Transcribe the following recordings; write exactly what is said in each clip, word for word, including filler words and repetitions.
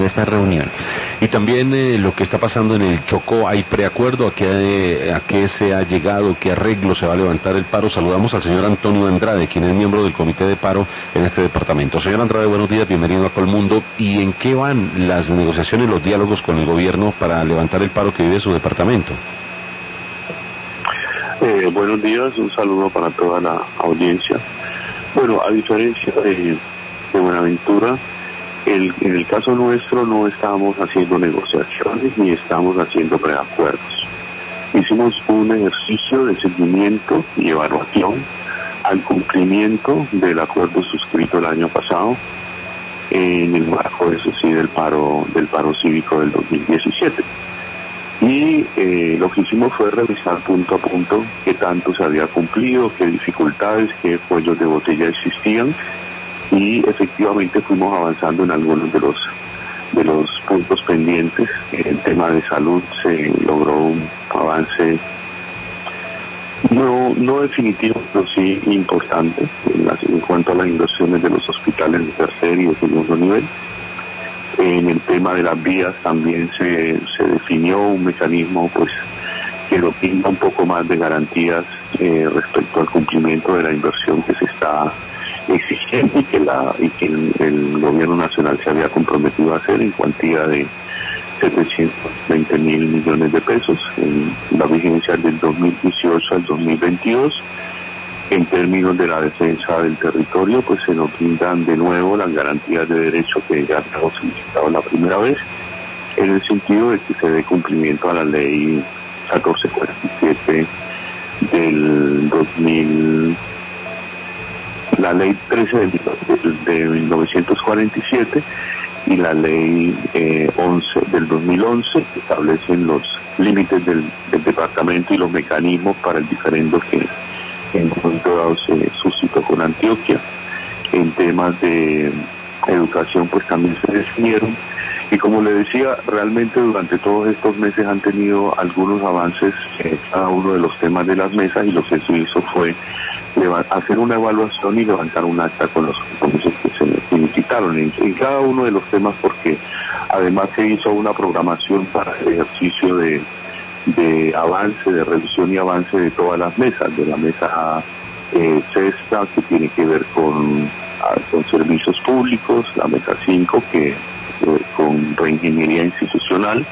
estas reuniones. Y también eh, lo que está pasando en el Chocó, ¿hay preacuerdo? ¿A qué, eh, ¿A qué se ha llegado? ¿Qué arreglo se va a levantar el paro? Saludamos al señor Antonio Andrade, quien es miembro del comité de paro en este departamento. Señor Andrade, buenos días, bienvenido a Colmundo. ¿Y en qué van las negociaciones, los diálogos con el gobierno para levantar el paro que vive su departamento? Eh, buenos días, un saludo para toda la audiencia. Bueno, a diferencia de, de Buenaventura, El, en el caso nuestro no estamos haciendo negociaciones ni estamos haciendo preacuerdos. Hicimos un ejercicio de seguimiento y evaluación al cumplimiento del acuerdo suscrito el año pasado en el marco, eso sí, del paro del paro cívico del dos mil diecisiete. Y eh, lo que hicimos fue revisar punto a punto qué tanto se había cumplido, qué dificultades, qué cuellos de botella existían. Y efectivamente fuimos avanzando en algunos de los de los puntos pendientes. En el tema de salud se logró un avance no no definitivo, pero sí importante en, las, en cuanto a las inversiones de los hospitales de tercer y de segundo nivel. En el tema de las vías también se, se definió un mecanismo pues que lo brinda un poco más de garantías eh, respecto al cumplimiento de la inversión que se está exigiendo y que la y que el, el gobierno nacional se había comprometido a hacer en cuantía de setecientos veinte mil millones de pesos en la vigencia del dos mil dieciocho al dos mil veintidós. En términos de la defensa del territorio, pues se nos brindan de nuevo las garantías de derecho que ya habíamos solicitado la primera vez, en el sentido de que se dé cumplimiento a la ley catorce cuarenta y siete del dos mil, la ley trece de, de mil novecientos cuarenta y siete y la ley eh, once del dos mil once, que establecen los límites del, del departamento y los mecanismos para el diferendo que en un momento dado se suscitó con Antioquia. En temas de educación pues también se definieron, y como le decía, realmente durante todos estos meses han tenido algunos avances en cada uno de los temas de las mesas, y lo que se hizo fue hacer una evaluación y levantar un acta con los compromisos que se necesitaron en, en cada uno de los temas, porque además se hizo una programación para el ejercicio de de avance, de revisión y avance de todas las mesas, de la mesa eh, sexta, que tiene que ver con, con servicios públicos, la mesa cinco, que eh, con reingeniería institucional,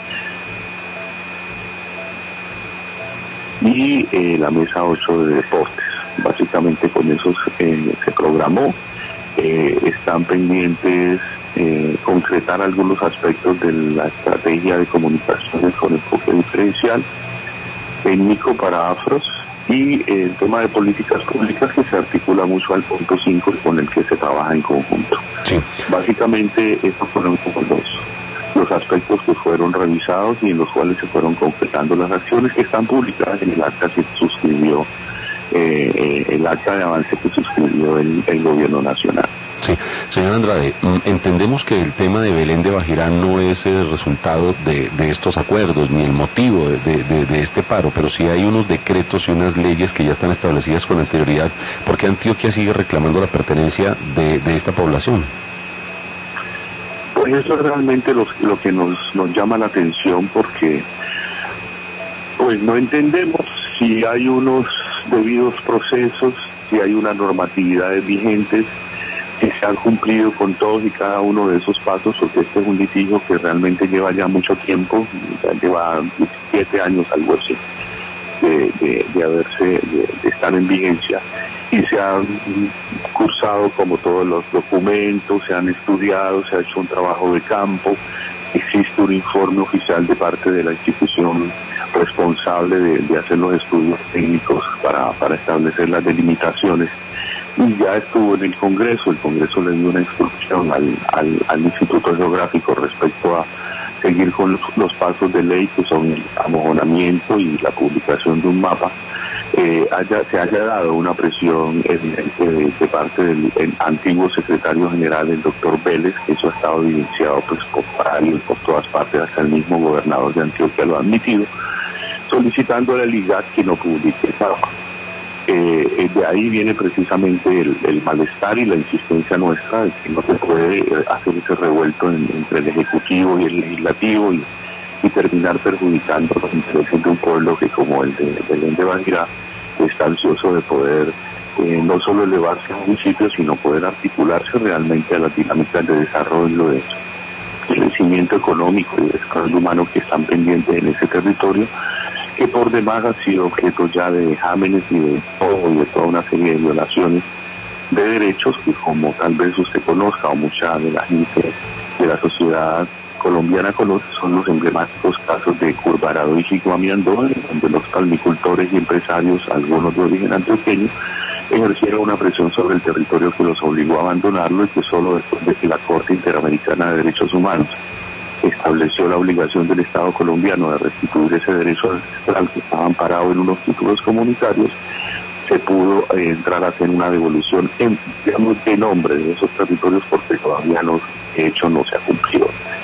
y eh, la mesa ocho de deportes. Básicamente con eso eh, se programó. Eh, están pendientes eh, concretar algunos aspectos de la estrategia de comunicaciones con enfoque diferencial, técnico para afros, y eh, el tema de políticas públicas, que se articula mucho al punto cinco con el que se trabaja en conjunto. Sí. Básicamente estos fueron como los, los aspectos que fueron revisados y en los cuales se fueron concretando las acciones que están publicadas en el acta que suscribió Eh, eh, el acta de avance que suscribió el, el gobierno nacional. Sí, señor Andrade, entendemos que el tema de Belén de Bajirá no es el resultado de, de estos acuerdos ni el motivo de, de, de este paro, pero sí hay unos decretos y unas leyes que ya están establecidas con anterioridad. ¿Por qué Antioquia sigue reclamando la pertenencia de, de esta población? Pues eso es realmente lo, lo que nos, nos llama la atención, porque pues no entendemos si hay unos debidos procesos, si hay unas normatividades vigentes que se han cumplido con todos y cada uno de esos pasos, porque este es un litigio que realmente lleva ya mucho tiempo, ya lleva diecisiete años, algo así, de, de, de haberse, de, de estar en vigencia, y se han cursado como todos los documentos, se han estudiado, se ha hecho un trabajo de campo, existe un informe oficial de parte de la institución responsable de, de hacer los estudios técnicos para, para establecer las delimitaciones, y ya estuvo en el Congreso. El Congreso le dio una instrucción al, al, al Instituto Geográfico respecto a seguir con los, los pasos de ley, que son el amojonamiento y la publicación de un mapa. Eh, haya, se haya dado una presión evidente de, de parte del el antiguo secretario general, el doctor Vélez, que eso ha estado evidenciado pues por varios, por todas partes, hasta el mismo gobernador de Antioquia lo ha admitido, solicitándole al I G A C que no publique el mapa. Eh, de ahí viene precisamente el, el malestar y la insistencia nuestra de que no se puede hacer ese revuelto en, entre el Ejecutivo y el Legislativo y, y terminar perjudicando los intereses de un pueblo que, como el de Belén de Bajirá, está ansioso de poder eh, no solo elevarse a un municipio, sino poder articularse realmente a las dinámicas de desarrollo, de crecimiento económico y de desarrollo humano que están pendientes en ese territorio, que por demás ha sido objeto ya de vejámenes y de todo y de toda una serie de violaciones de derechos que, como tal vez usted conozca o mucha de la gente de la sociedad colombiana conoce, son los emblemáticos casos de Curvarado y Chico Amiandón, donde los palmicultores y empresarios, algunos de origen antioqueño, ejercieron una presión sobre el territorio que los obligó a abandonarlo y que solo después de que la Corte Interamericana de Derechos Humanos estableció la obligación del Estado colombiano de restituir ese derecho ancestral que estaba amparado en unos títulos comunitarios, se pudo eh, entrar a hacer una devolución en, digamos, de nombre de esos territorios, porque todavía no, de hecho no se ha cumplido.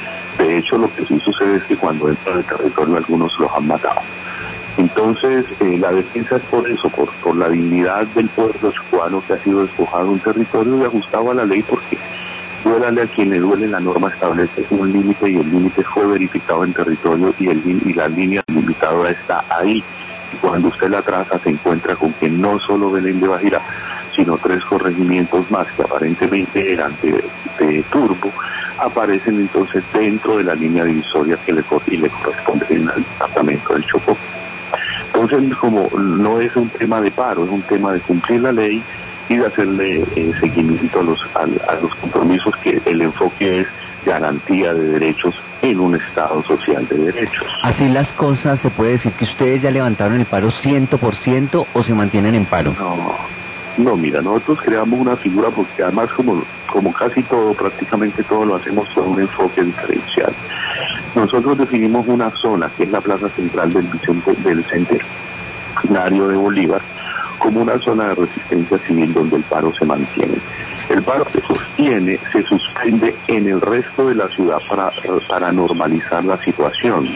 De hecho, lo que sí sucede es que cuando entran al territorio algunos los han matado. Entonces, eh, la defensa es por eso, por, por la dignidad del pueblo chocobano que ha sido despojado de un territorio y ajustado a la ley, porque duélale a quien le duele, la norma establece un límite y el límite fue verificado en territorio y, el, y la línea limitada está ahí. Y cuando usted la traza se encuentra con que no solo Belén de Bajirá, sino tres corregimientos más que aparentemente eran de, de Turbo, aparecen entonces dentro de la línea divisoria que le, y le corresponde al departamento del Chocó. Entonces, como no es un tema de paro, es un tema de cumplir la ley y de hacerle eh, seguimiento a los, a, a los compromisos, que el enfoque es garantía de derechos en un Estado social de derechos. Así las cosas, ¿se puede decir que ustedes ya levantaron el paro cien por ciento o se mantienen en paro? No, no, mira, nosotros creamos una figura porque además como, como casi todo, prácticamente todo lo hacemos con un enfoque diferencial. Nosotros definimos una zona, que es la plaza central del, Vicente, del Centenario de Bolívar, como una zona de resistencia civil donde el paro se mantiene. El paro se sostiene, se suspende en el resto de la ciudad para, para normalizar la situación.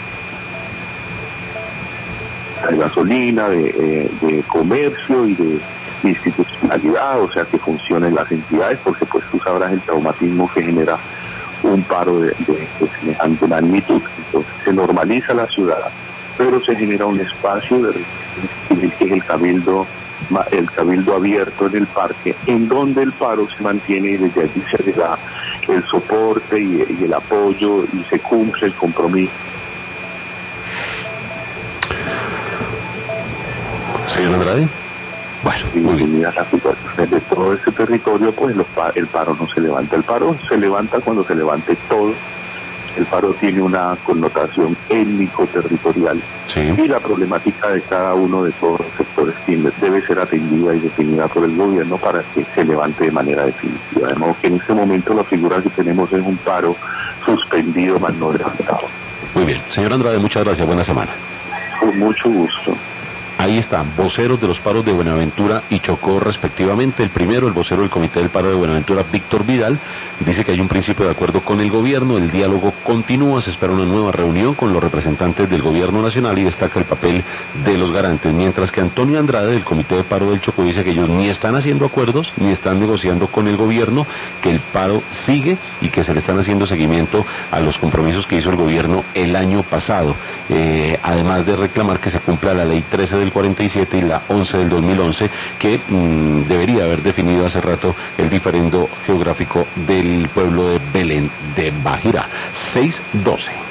De gasolina, de, eh, de comercio y de institucionalidad, o sea, que funcionen las entidades, porque pues tú sabrás el traumatismo que genera un paro de, de, de semejante magnitud. Entonces se normaliza la ciudad, pero se genera un espacio de resistencia que es el cabildo, el cabildo abierto en el parque, en donde el paro se mantiene y desde allí se le da el soporte y, y el apoyo y se cumple el compromiso. Señor Andrade. Bueno, muy bien. Las situaciones de todo ese territorio, pues los, el paro no se levanta. El paro se levanta cuando se levante todo. El paro tiene una connotación étnico-territorial. Sí. Y la problemática de cada uno de todos los sectores tiene, debe ser atendida y definida por el gobierno para que se levante de manera definitiva. De modo que en este momento la figura que tenemos es un paro suspendido, más no levantado. Muy bien. Señor Andrade, muchas gracias. Buena semana. Con mucho gusto. Ahí están, voceros de los paros de Buenaventura y Chocó respectivamente. El primero, el vocero del Comité del Paro de Buenaventura, Víctor Vidal, dice que hay un principio de acuerdo con el gobierno, el diálogo continúa, se espera una nueva reunión con los representantes del gobierno nacional y destaca el papel de los garantes, mientras que Antonio Andrade del Comité de Paro del Chocó dice que ellos ni están haciendo acuerdos, ni están negociando con el gobierno, que el paro sigue y que se le están haciendo seguimiento a los compromisos que hizo el gobierno el año pasado, eh, además de reclamar que se cumpla la ley trece del cuarenta y siete y la once del dos mil once, que mmm, debería haber definido hace rato el diferendo geográfico del pueblo de Belén de Bajirá. seis doce.